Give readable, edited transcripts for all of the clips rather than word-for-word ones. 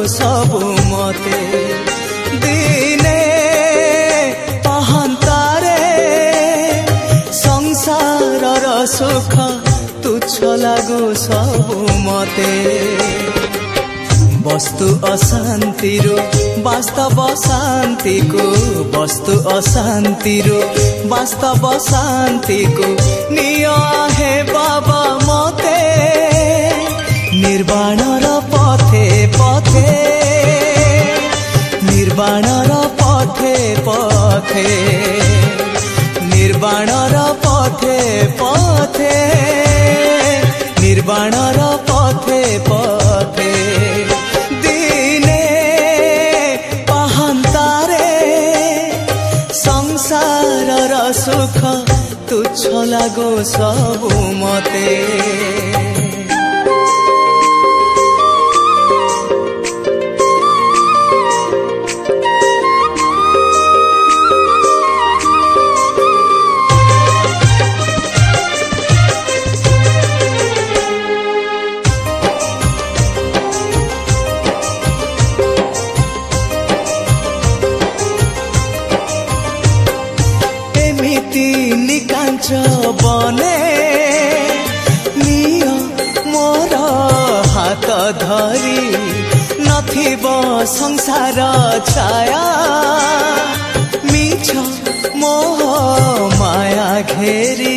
सबु मते दिने पाहंतारे संसारर सुख तुच्छ लागु सबु मते वस्तु अशांति वास्तव शांति को वस्तु अशांति वास्तव शांति को निया हे बाबा मते निर्वाणर पथे पथे निर्वाणर पथे पथे निर्वाणर पथे पथे निर्वाणर पथे पथे दिने पाहंतारे संसारर सुख तुच्छ लागो सबु मते निकांच बने निय मोर हाथ धरी नथिब संसार छाया मिछ मोह माया घेरी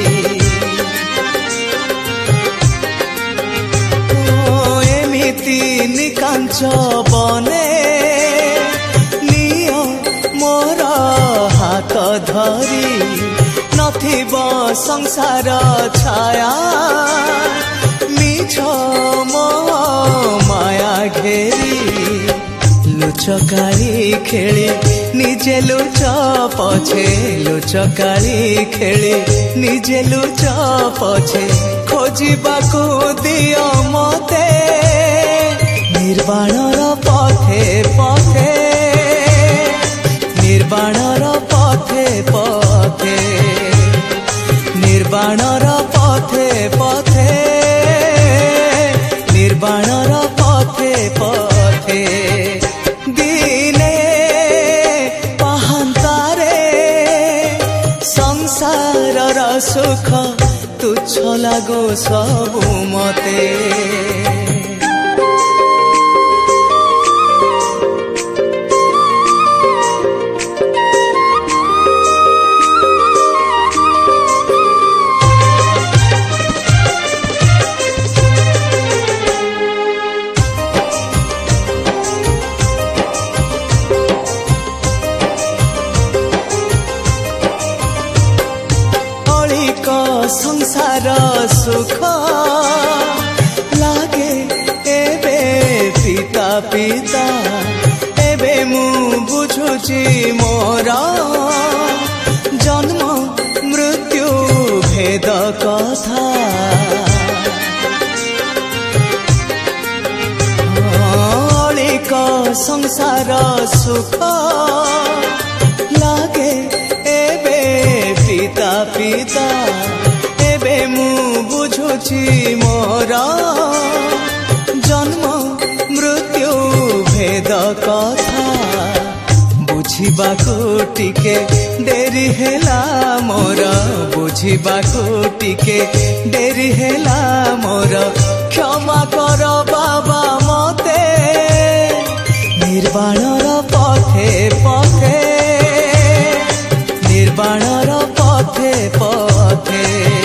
एमिति निकांच बने निय मोर हाथ धरी नथिब संसार छाया मिछ मोह माया घेरी लुचकाली खेली निजे लुच पछे लुचकाली खेली निजे लुच पछे खोजिबाकू दियो मते निर्वाणर पथे पथे निर्वाणर पथे पथे निर्वाणर पथे पथे निर्वाणर पथे पथे दिने पाहंतारे संसारर सुख तुच्छ लागो सबु मते संसार सुख लागे एबे पिता पिता एबे मु बुझुची मोर जन्म मृत्यु भेद कथा अलिक संसार सुख लागे एबे पिता पिता मु बुझुची मोर जन्म मृत्यु भेद कथा बुझिबाकू टिके डेरी हेला मोर बुझिबाकू टिके डेरी हेला मोर क्षमा कर बाबा मते निर्वाणर पथे पथे निर्वाणर पथे पथे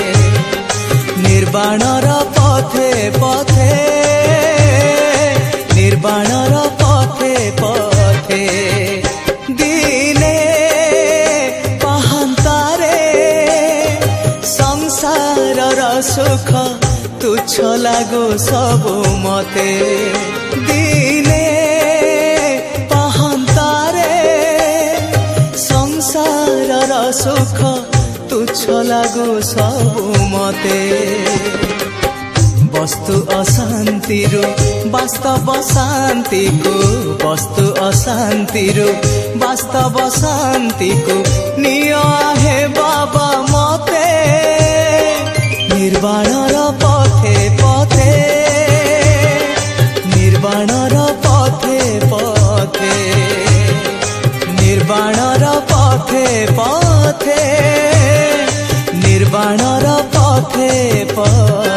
निर्वाणर पथे पथे निर्वाणर पथे पथे दिने पाहंतारे संसारर सुख तुच्छ लागो सबु मते दिने पाहंतारे संसारर सुख तुच्छ लागो सबु मते वस्तु अशांति वास्तव शांति को वस्तु अशांति वास्तव शांति को निया हे बाबा मते निर्वाणर पथे पथे निर्वाणर पथे पथे पथे